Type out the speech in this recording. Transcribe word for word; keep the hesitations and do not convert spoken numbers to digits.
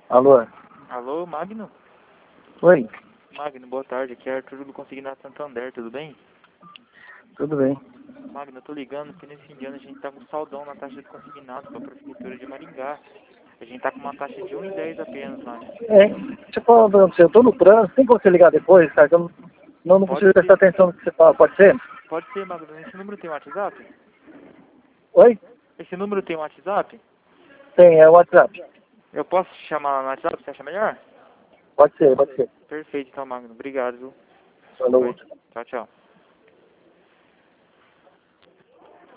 Alô? Alô, Magno? Oi, Magno, boa tarde. Aqui é Arthur do Consignato Santander, tudo bem? tudo bem? Magno, eu tô ligando porque nesse fim de ano a gente tá com saldão na taxa de consignado para a Prefeitura de Maringá. A gente tá com uma taxa de um e dez apenas, Magno. É, deixa eu falar pra você, eu tô no trânsito, tem como você ligar depois, cara, que eu não, não, não Pode consigo prestar ser. atenção no que você fala, pode ser? Pode ser, Magno. Esse número tem WhatsApp? Oi? Esse número tem WhatsApp? Tem, é o WhatsApp. Eu posso te chamar no WhatsApp? Você acha melhor? Pode ser, pode ser. Perfeito, então, Magno. Obrigado, viu? Desculpa Falou. aí. Tchau, tchau.